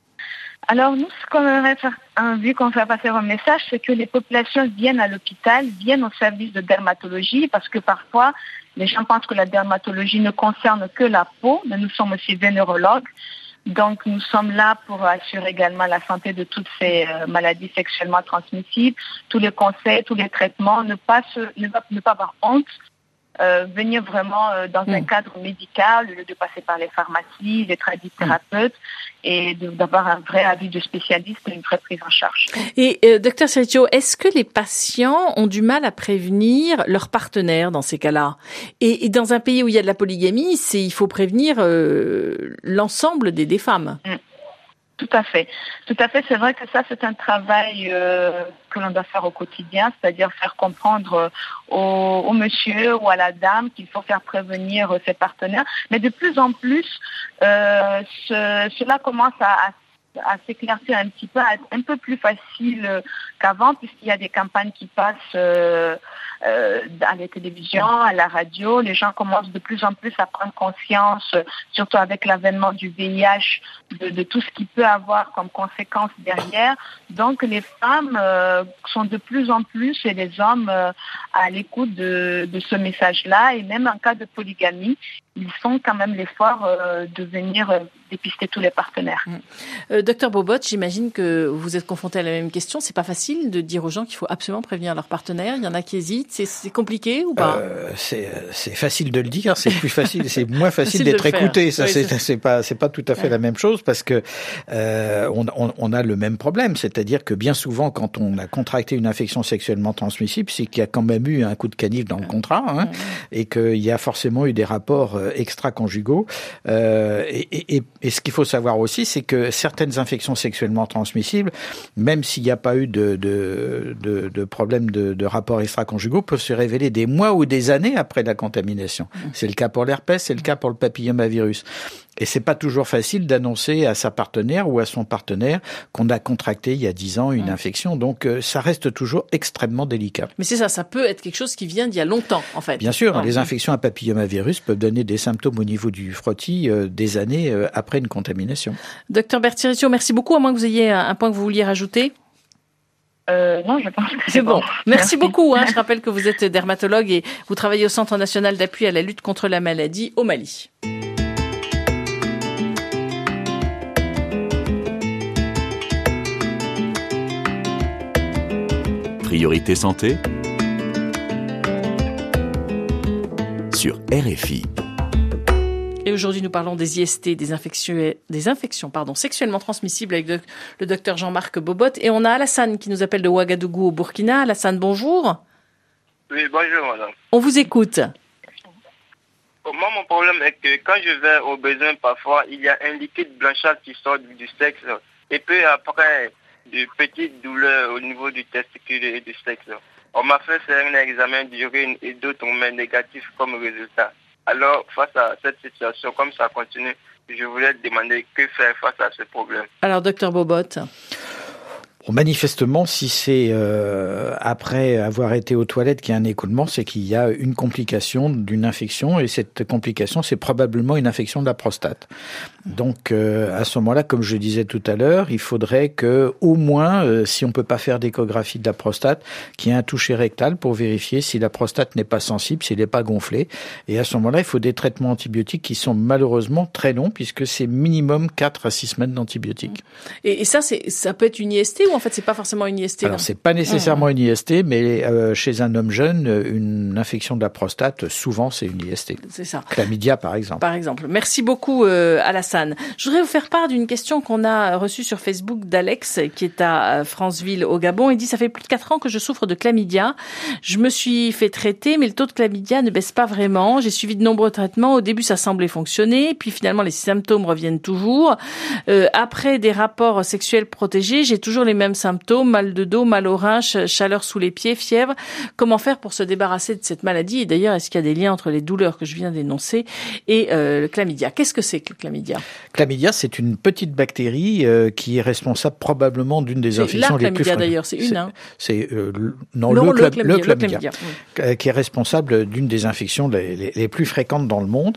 Alors nous, ce qu'on aurait envie qu'on fasse passer un message, c'est que les populations viennent à l'hôpital, viennent au service de dermatologie, parce que parfois, les gens pensent que la dermatologie ne concerne que la peau, mais nous sommes aussi vénérologues. Donc, nous sommes là pour assurer également la santé de toutes ces euh, maladies sexuellement transmissibles, tous les conseils, tous les traitements, ne pas, se, ne, pas, ne pas avoir honte, euh, venir vraiment euh, dans mmh. un cadre médical, au lieu de passer par les pharmacies, les tradithérapeutes, mmh. et de, d'avoir un vrai avis de spécialiste et une vraie prise en charge. Et euh, docteur Siricchio, est-ce que les patients ont du mal à prévenir leur partenaire dans ces cas-là? Et, et dans un pays où il y a de la polygamie, c'est il faut prévenir euh, l'ensemble des, des femmes. Mmh. Tout à fait. Tout à fait. C'est vrai que ça, c'est un travail euh, que l'on doit faire au quotidien, c'est-à-dire faire comprendre au, au monsieur ou à la dame qu'il faut faire prévenir ses partenaires. Mais de plus en plus, euh, ce, cela commence à, à à s'éclaircir un petit peu, à être un peu plus facile qu'avant, puisqu'il y a des campagnes qui passent euh, euh, à la télévision, à la radio. Les gens commencent de plus en plus à prendre conscience, surtout avec l'avènement du V I H, de, de tout ce qui peut avoir comme conséquence derrière. Donc les femmes euh, sont de plus en plus, et les hommes, euh, à l'écoute de, de ce message-là. Et même en cas de polygamie, ils font quand même l'effort euh, de venir euh, dépister tous les partenaires. Euh, docteur Bobot, j'imagine que vous êtes confronté à la même question. C'est pas facile de dire aux gens qu'il faut absolument prévenir leur partenaire. Il y en a qui hésitent. C'est, c'est compliqué ou pas? euh, c'est, c'est facile de le dire. C'est plus facile. C'est moins facile d'être écouté. Ça, oui, c'est, c'est... c'est pas, c'est pas tout à fait ouais. la même chose parce que euh, on, on, on a le même problème. C'est-à-dire que bien souvent, quand on a contracté une infection sexuellement transmissible, c'est qu'il y a quand même eu un coup de canif dans le contrat, hein, ouais. et qu'il y a forcément eu des rapports extra-conjugaux. Euh, et, et, et ce qu'il faut savoir aussi, c'est que certaines infections sexuellement transmissibles, même s'il n'y a pas eu de, de, de, de problème de, de rapports extra-conjugaux, peuvent se révéler des mois ou des années après la contamination. C'est le cas pour l'herpès, c'est le cas pour le papillomavirus. Et c'est pas toujours facile d'annoncer à sa partenaire ou à son partenaire qu'on a contracté il y a dix ans une mmh. infection. Donc, euh, ça reste toujours extrêmement délicat. Mais c'est ça, ça peut être quelque chose qui vient d'il y a longtemps, en fait. Bien sûr, ouais. les infections à papillomavirus peuvent donner des symptômes au niveau du frottis euh, des années euh, après une contamination. Docteur Berthé-Siricchio, merci beaucoup. À moins que vous ayez un point que vous vouliez rajouter. Euh, non, je pense que c'est, c'est bon. bon. Merci, Merci beaucoup. Hein. Je rappelle que vous êtes dermatologue et vous travaillez au Centre national d'appui à la lutte contre la maladie au Mali. Priorité santé sur R F I. Et aujourd'hui, nous parlons des I S T, des infections, des infections pardon, sexuellement transmissibles avec de, le docteur Jean-Marc Bobot. Et on a Alassane qui nous appelle de Ouagadougou au Burkina. Alassane, bonjour. Oui, bonjour madame. On vous écoute. Moi, mon problème est que quand je vais au besoin, parfois, il y a un liquide blanchâtre qui sort du sexe. Et puis après, de petites douleurs au niveau du testicule et du sexe. On m'a fait faire un examen d'urine et d'autres ont mis négatif comme résultat. Alors, face à cette situation, comme ça continue, je voulais demander que faire face à ce problème. Alors, docteur Bobot. Bon, manifestement, si c'est euh, après avoir été aux toilettes qu'il y a un écoulement, c'est qu'il y a une complication d'une infection et cette complication, c'est probablement une infection de la prostate. Donc, euh, à ce moment-là, comme je le disais tout à l'heure, il faudrait que, au moins, euh, si on peut pas faire d'échographie de la prostate, qu'il y ait un toucher rectal pour vérifier si la prostate n'est pas sensible, s'il n'est pas gonflé. Et à ce moment-là, il faut des traitements antibiotiques qui sont malheureusement très longs puisque c'est minimum quatre à six semaines d'antibiotiques. Et, et ça, c'est, ça peut être une I S T ou en fait c'est pas forcément une I S T? Alors c'est pas nécessairement mmh. une I S T, mais euh, chez un homme jeune, une infection de la prostate, souvent c'est une I S T. C'est ça. Chlamydia par exemple. Par exemple. Merci beaucoup euh, Alassane. Je voudrais vous faire part d'une question qu'on a reçue sur Facebook d'Alex qui est à Franceville au Gabon. Il dit: ça fait plus de quatre ans que je souffre de chlamydia. Je me suis fait traiter, mais le taux de chlamydia ne baisse pas vraiment. J'ai suivi de nombreux traitements. Au début, ça semblait fonctionner. Puis finalement, les symptômes reviennent toujours. Euh, après des rapports sexuels protégés, j'ai toujours les mêmes symptômes: mal de dos, mal aux reins, chaleur sous les pieds, fièvre. Comment faire pour se débarrasser de cette maladie? Et d'ailleurs, est-ce qu'il y a des liens entre les douleurs que je viens d'énoncer et euh, le chlamydia? Qu'est-ce que c'est que le chlamydia? Chlamydia, c'est une petite bactérie euh, qui est responsable probablement d'une des c'est infections les plus fréquentes. D'ailleurs, c'est une. Hein. C'est euh, non, non, le, le, clam- chlamydia, le chlamydia, le chlamydia. qui est responsable d'une des infections les, les, les plus fréquentes dans le monde.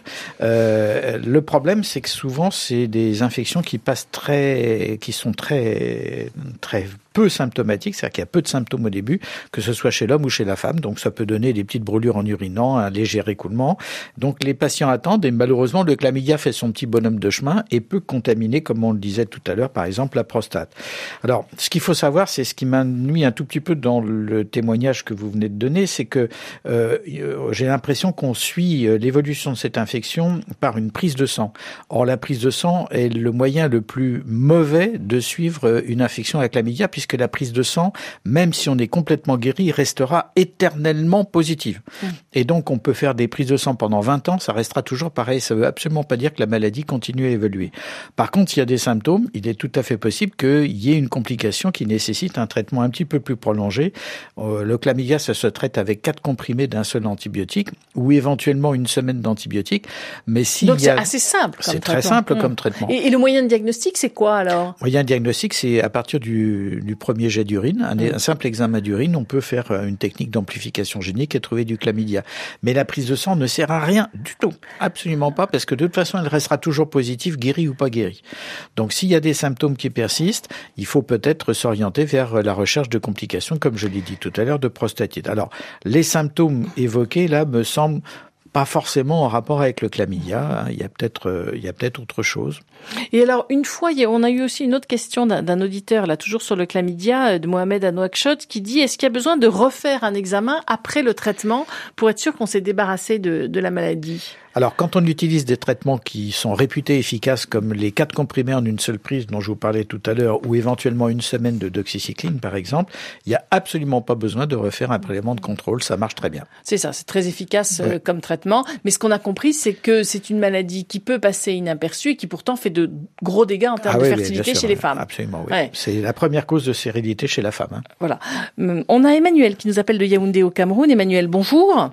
Euh, le problème, c'est que souvent, c'est des infections qui passent très, qui sont très, très peu symptomatiques, c'est-à-dire qu'il y a peu de symptômes au début, que ce soit chez l'homme ou chez la femme. Donc ça peut donner des petites brûlures en urinant, un léger écoulement. Donc les patients attendent et malheureusement le chlamydia fait son petit bonhomme de chemin et peut contaminer, comme on le disait tout à l'heure, par exemple la prostate. Alors ce qu'il faut savoir, c'est ce qui m'ennuie un tout petit peu dans le témoignage que vous venez de donner, c'est que euh, j'ai l'impression qu'on suit l'évolution de cette infection par une prise de sang. Or la prise de sang est le moyen le plus mauvais de suivre une infection à chlamydia, puisque que la prise de sang, même si on est complètement guéri, restera éternellement positive. Mmh. Et donc, on peut faire des prises de sang pendant vingt ans, ça restera toujours pareil. Ça veut absolument pas dire que la maladie continue à évoluer. Par contre, s'il y a des symptômes, il est tout à fait possible qu'il y ait une complication qui nécessite un traitement un petit peu plus prolongé. Euh, le chlamydia, ça se traite avec quatre comprimés d'un seul antibiotique ou éventuellement une semaine d'antibiotiques. Mais s'il donc, y a... c'est assez simple comme C'est traitement. très simple mmh. comme traitement. Et, et le moyen de diagnostic, c'est quoi alors? Le moyen de diagnostic, c'est à partir du, du premier jet d'urine, un, mmh. un simple examen d'urine, on peut faire une technique d'amplification génique et trouver du chlamydia. Mais la prise de sang ne sert à rien du tout, absolument pas, parce que de toute façon, elle restera toujours positive, guérie ou pas guérie. Donc, s'il y a des symptômes qui persistent, il faut peut-être s'orienter vers la recherche de complications, comme je l'ai dit tout à l'heure, de prostatite. Alors, les symptômes évoqués, là, me semblent pas forcément en rapport avec le chlamydia. Il y a peut-être, euh, il y a peut-être autre chose. Et alors, une fois, on a eu aussi une autre question d'un, d'un auditeur, là, toujours sur le chlamydia, de Mohamed Anouakchot, qui dit: est-ce qu'il y a besoin de refaire un examen après le traitement pour être sûr qu'on s'est débarrassé de, de la maladie? Alors, quand on utilise des traitements qui sont réputés efficaces, comme les quatre comprimés en une seule prise dont je vous parlais tout à l'heure, ou éventuellement une semaine de doxycycline, par exemple, il n'y a absolument pas besoin de refaire un prélèvement de contrôle, ça marche très bien. C'est ça, c'est très efficace ouais. euh, comme traitement. Mais ce qu'on a compris, c'est que c'est une maladie qui peut passer inaperçue et qui pourtant fait de gros dégâts en termes ah de oui, fertilité oui, sûr, chez les femmes. Absolument, oui. Ouais. C'est la première cause de stérilité chez la femme. Hein. Voilà. On a Emmanuel qui nous appelle de Yaoundé au Cameroun. Emmanuel, bonjour.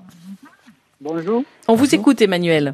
Bonjour. On vous écoute, Emmanuel.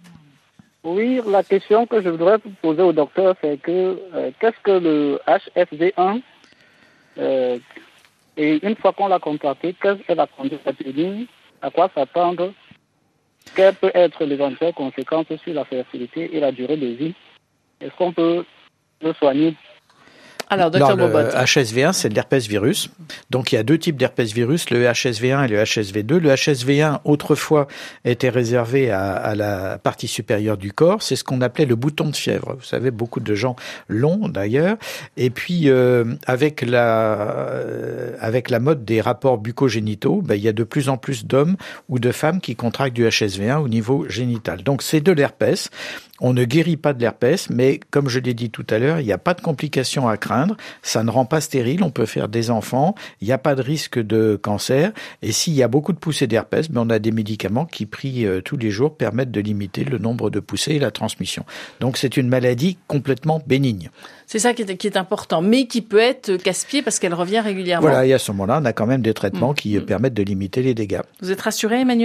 Oui, la question que je voudrais poser au docteur, c'est que euh, qu'est-ce que le H S V un euh, et une fois qu'on l'a contracté, quelle est la conduite à tenir, à quoi s'attendre, quelles peuvent être les éventuelles conséquences sur la fertilité et la durée de vie? Est-ce qu'on peut le soigner? Alors, docteur Alors, Bobot. le H S V un, c'est de l'herpès virus. Donc, il y a deux types d'herpès virus, le H S V un et le H S V deux. Le H S V un, autrefois, était réservé à, à la partie supérieure du corps. C'est ce qu'on appelait le bouton de fièvre. Vous savez, beaucoup de gens l'ont, d'ailleurs. Et puis, euh, avec la, euh, avec la mode des rapports bucco-génitaux, ben, il y a de plus en plus d'hommes ou de femmes qui contractent du H S V un au niveau génital. Donc, c'est de l'herpès. On ne guérit pas de l'herpès, mais comme je l'ai dit tout à l'heure, il n'y a pas de complications à craindre. Ça ne rend pas stérile. On peut faire des enfants. Il n'y a pas de risque de cancer. Et s'il y a beaucoup de poussées d'herpès, ben on a des médicaments qui, pris euh, tous les jours, permettent de limiter le nombre de poussées et la transmission. Donc, c'est une maladie complètement bénigne. C'est ça qui est, qui est important, mais qui peut être casse-pied parce qu'elle revient régulièrement. Voilà, et à ce moment-là, on a quand même des traitements mmh. qui mmh. permettent de limiter les dégâts. Vous êtes rassuré, Emmanuel ?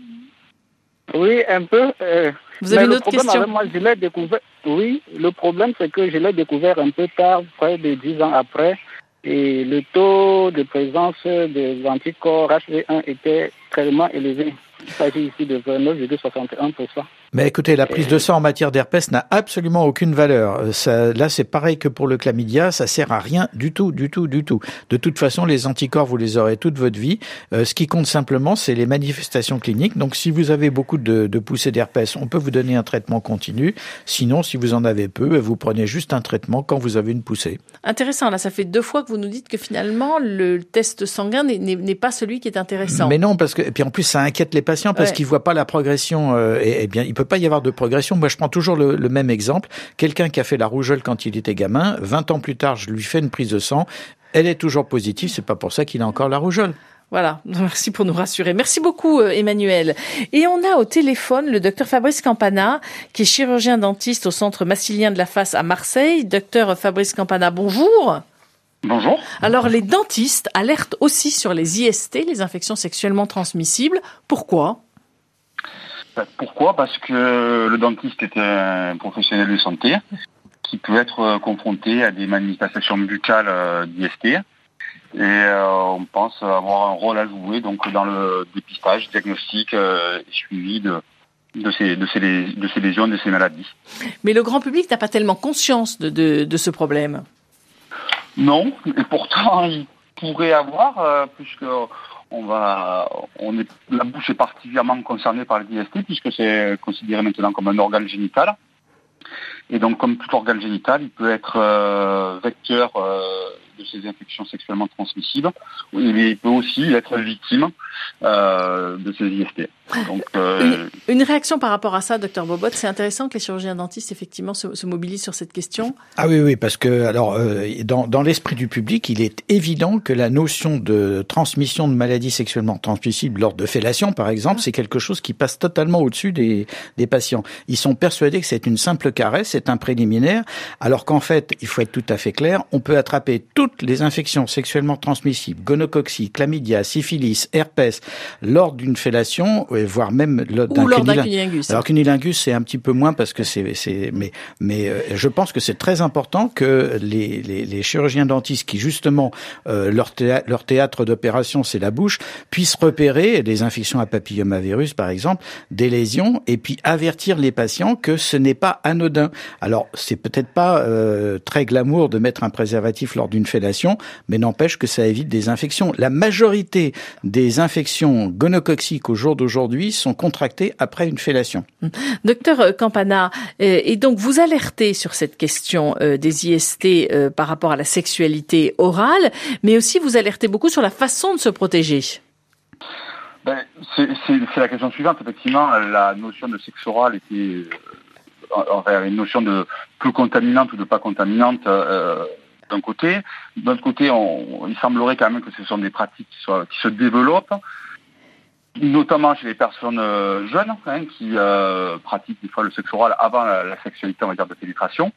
Oui, un peu. Euh, Vous avez mais une autre question avec moi, je l'ai découvert. Oui, le problème, c'est que je l'ai découvert un peu tard, près de dix ans après. Et le taux de présence des anticorps H V un était extrêmement élevé. Il s'agit ici de vingt-neuf virgule soixante et un pour cent. Mais écoutez, la prise de sang en matière d'herpès n'a absolument aucune valeur. Ça, là, c'est pareil que pour le chlamydia, ça sert à rien du tout, du tout, du tout. De toute façon, les anticorps, vous les aurez toute votre vie. Euh, ce qui compte simplement, c'est les manifestations cliniques. Donc, si vous avez beaucoup de, de poussées d'herpès, on peut vous donner un traitement continu. Sinon, si vous en avez peu, vous prenez juste un traitement quand vous avez une poussée. Intéressant. Là, ça fait deux fois que vous nous dites que finalement, le test sanguin n'est, n'est, n'est pas celui qui est intéressant. Mais non, parce que, et puis en plus, ça inquiète les patients parce ouais. qu'ils voient pas la progression. Euh, et, et bien, il peut pas y avoir de progression. Moi, je prends toujours le, le même exemple. Quelqu'un qui a fait la rougeole quand il était gamin, vingt ans plus tard, je lui fais une prise de sang. Elle est toujours positive. C'est pas pour ça qu'il a encore la rougeole. Voilà, merci pour nous rassurer. Merci beaucoup Emmanuel. Et on a au téléphone le docteur Fabrice Campana, qui est chirurgien dentiste au Centre Massilien de la Face à Marseille. Docteur Fabrice Campana, bonjour. Bonjour. Alors les dentistes alertent aussi sur les I S T, les infections sexuellement transmissibles. Pourquoi ? Pourquoi ? Parce que le dentiste est un professionnel de santé qui peut être confronté à des manifestations buccales d'I S T. Et euh, on pense avoir un rôle à jouer donc dans le dépistage, diagnostic euh, et suivi de, de, ces, de, ces, de ces lésions, de ces maladies. Mais le grand public n'a pas tellement conscience de, de, de ce problème. Non, et pourtant il pourrait avoir, euh, puisque on va, on est, la bouche est particulièrement concernée par l'I S T, puisque c'est considéré maintenant comme un organe génital. Et donc, comme tout organe génital, il peut être euh, vecteur euh, de ces infections sexuellement transmissibles. Il peut aussi être victime euh, de ces I S T. Donc, euh... une, une réaction par rapport à ça, docteur Bobot, c'est intéressant que les chirurgiens dentistes effectivement se, se mobilisent sur cette question. Ah oui, oui, parce que alors euh, dans, dans l'esprit du public, il est évident que la notion de transmission de maladies sexuellement transmissibles lors de fellation, par exemple, ah. c'est quelque chose qui passe totalement au-dessus des, des patients. Ils sont persuadés que c'est une simple caresse, c'est un préliminaire, alors qu'en fait, il faut être tout à fait clair, on peut attraper toutes les infections sexuellement transmissibles, gonocoxie, chlamydia, syphilis, herpès, lors d'une fellation, voire même lors d'un, lors d'un cunilingus. Alors cunilingus, c'est un petit peu moins parce que c'est, c'est, mais, mais euh, je pense que c'est très important que les, les, les chirurgiens dentistes qui justement euh, leur, théâtre, leur théâtre d'opération, c'est la bouche, puissent repérer des infections à papillomavirus, par exemple, des lésions, et puis avertir les patients que ce n'est pas anodin. Alors, c'est peut-être pas euh, très glamour de mettre un préservatif lors d'une fellation, mais n'empêche que ça évite des infections. La majorité des infections gonocoxiques au jour d'aujourd'hui sont contractées après une fellation. Docteur Campana, euh, et donc vous alertez sur cette question euh, des I S T euh, par rapport à la sexualité orale, mais aussi vous alertez beaucoup sur la façon de se protéger. Ben, c'est, c'est, c'est la question suivante. Effectivement, la notion de sexe oral était euh, enfin, une notion de peu contaminante ou de pas contaminante euh, d'un côté. D'un autre côté, on, il semblerait quand même que ce sont des pratiques qui, soient, qui se développent, notamment chez les personnes euh, jeunes hein, qui euh, pratiquent des fois le sexe oral avant la, la sexualité, on va dire, de pénétration.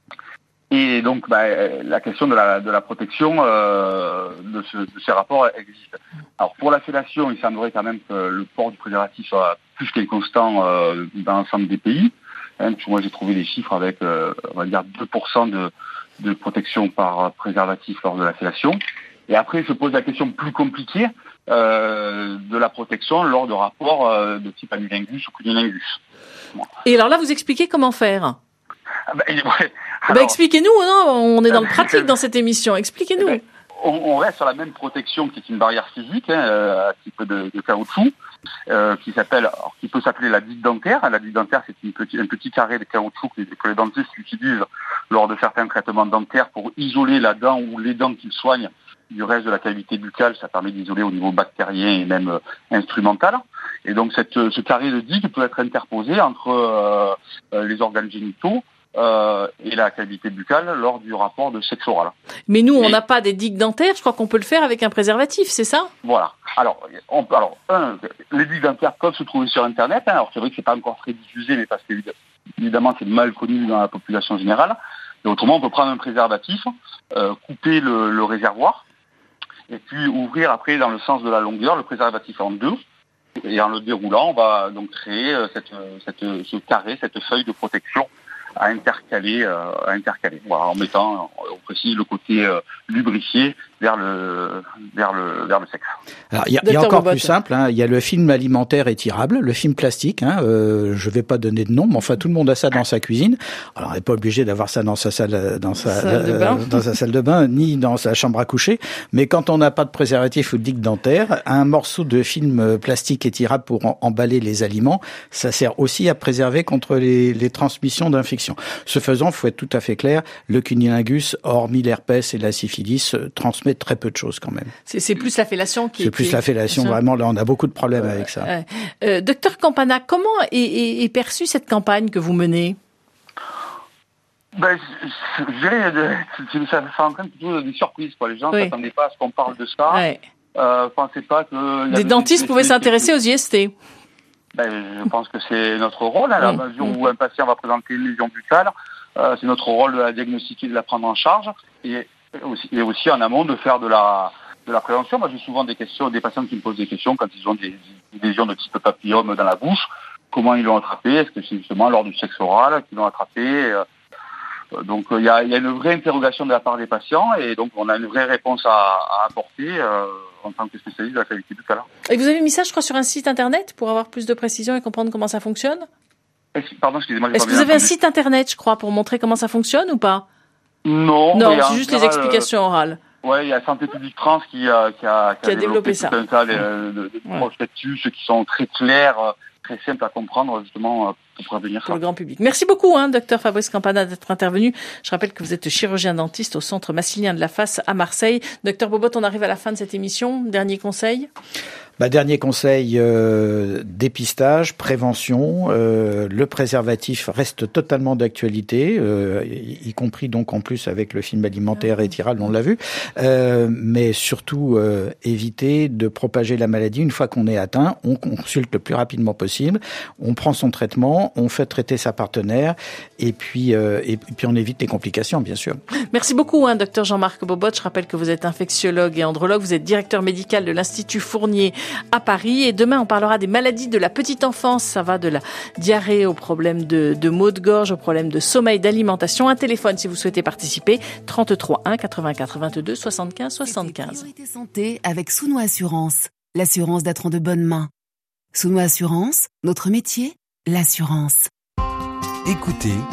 Et donc, bah, la question de la, de la protection euh, de, ce, de ces rapports existe. Alors, pour la fellation, il semblerait quand même que le port du préservatif soit plus qu'inconstant euh, dans l'ensemble des pays. Hein, moi, j'ai trouvé des chiffres avec, euh, on va dire, deux pour cent de, de protection par préservatif lors de la fellation. Et après, se pose la question plus compliquée euh, de la protection lors de rapports euh, de type anilingus ou cunilingus. Bon. Et alors là, vous expliquez comment faire ? Ah ben, ouais. Alors, bah expliquez-nous, non, on est dans le pratique dans cette émission, expliquez-nous. Ben, on, on reste sur la même protection qui est une barrière physique, hein, à type de, de caoutchouc, euh, qui s'appelle, alors, qui peut s'appeler la digue dentaire. La digue dentaire, c'est une petit, un petit carré de caoutchouc que les, que les dentistes utilisent lors de certains traitements dentaires pour isoler la dent ou les dents qu'ils soignent du reste de la cavité buccale. Ça permet d'isoler au niveau bactérien et même euh, instrumental. Et donc cette, ce carré de digue peut être interposé entre euh, les organes génitaux Euh, et la cavité buccale lors du rapport de sexe oral. Mais nous, on n'a pas des digues dentaires, je crois qu'on peut le faire avec un préservatif, c'est ça ? Voilà. Alors, on, alors un, les digues dentaires peuvent se trouver sur Internet. Hein. Alors, c'est vrai que c'est pas encore très diffusé, mais parce qu'évidemment, c'est mal connu dans la population générale. Et autrement, on peut prendre un préservatif, euh, couper le, le réservoir, et puis ouvrir après dans le sens de la longueur le préservatif en deux. Et en le déroulant, on va donc créer cette, cette, ce carré, cette feuille de protection à intercaler, euh, à intercaler. Voilà, en mettant, on précise, le côté euh, lubrifié vers le vers le vers le sexe. Alors il y a, il y a encore plus simple, hein, il y a le film alimentaire étirable, le film plastique. Hein, euh, je vais pas donner de nom, mais enfin tout le monde a ça dans sa cuisine. Alors on n'est pas obligé d'avoir ça dans sa salle, dans sa salle de bain, euh, dans sa salle de bain, ni dans sa chambre à coucher. Mais quand on n'a pas de préservatif ou de ligue dentaire, un morceau de film plastique étirable pour en, emballer les aliments, ça sert aussi à préserver contre les, les transmissions d'infections. Ce faisant, faut être tout à fait clair, le cunnilingus, hormis l'herpès et la syphilis, transmet très peu de choses quand même. C'est, c'est plus la fellation qui. C'est plus la fellation, vraiment. Là, on a beaucoup de problèmes euh, avec ça. Euh, euh, Docteur Campana, comment est, est, est perçue cette campagne que vous menez? Ben, je, je dirais, de, ça, ça entraîne plutôt des surprises, quoi. Les gens ne oui. s'attendaient pas à ce qu'on parle de ça. Ouais. Euh, pensaient pas que. Des dentistes des, pouvaient des, s'intéresser des, aux I S T. Ben, je pense que c'est notre rôle, à la mmh. mesure où un patient va présenter une lésion buccale. Euh, c'est notre rôle de la diagnostiquer, de la prendre en charge, et aussi, et aussi en amont de faire de la de la prévention. Moi, j'ai souvent des questions, des patients qui me posent des questions quand ils ont des, des lésions de type papillome dans la bouche. Comment ils l'ont attrapé? Est-ce que c'est justement lors du sexe oral qu'ils l'ont attrapé? euh, Donc, il y a, y a une vraie interrogation de la part des patients, et donc on a une vraie réponse à, à apporter euh, en tant que spécialiste de la cavité buccale. Et vous avez mis ça, je crois, sur un site internet pour avoir plus de précision et comprendre comment ça fonctionne? Pardon, excusez-moi. Est-ce que vous avez un site internet, je crois, pour montrer comment ça fonctionne ou pas? Non. Non, c'est juste général, les explications orales. Ouais, il y a Santé publique trans qui, euh, qui, a, qui, qui a, a développé, développé ça. Tout un tas de, de, de ouais. prospectus qui sont très clairs, très simples à comprendre, justement, pour prévenir ça. Pour le grand public. Merci beaucoup, hein, docteur Fabrice Campana, d'être intervenu. Je rappelle que vous êtes chirurgien dentiste au Centre Massilien de la Face à Marseille. Docteur Bobot, on arrive à la fin de cette émission. Dernier conseil? Bah, dernier conseil, euh, dépistage, prévention. Euh, le préservatif reste totalement d'actualité, euh, y, y compris donc en plus avec le film alimentaire étirable, on l'a vu. Euh, mais surtout, euh, éviter de propager la maladie. Une fois qu'on est atteint, on consulte le plus rapidement possible, on prend son traitement, on fait traiter sa partenaire, et puis, euh, et puis on évite les complications, bien sûr. Merci beaucoup, hein, docteur Jean-Marc Bobot. Je rappelle que vous êtes infectiologue et andrologue, vous êtes directeur médical de l'Institut Fournier à Paris, et demain on parlera des maladies de la petite enfance. Ça va de la diarrhée aux problèmes de, de maux de gorge, aux problèmes de sommeil, d'alimentation. Un téléphone si vous souhaitez participer, trente-trois un quatre-vingt-quatre vingt-deux soixante-quinze soixante-quinze. Priorité santé avec Souno Assurance, l'assurance d'être en de bonnes mains. Souno Assurance, notre métier, l'assurance. Écoutez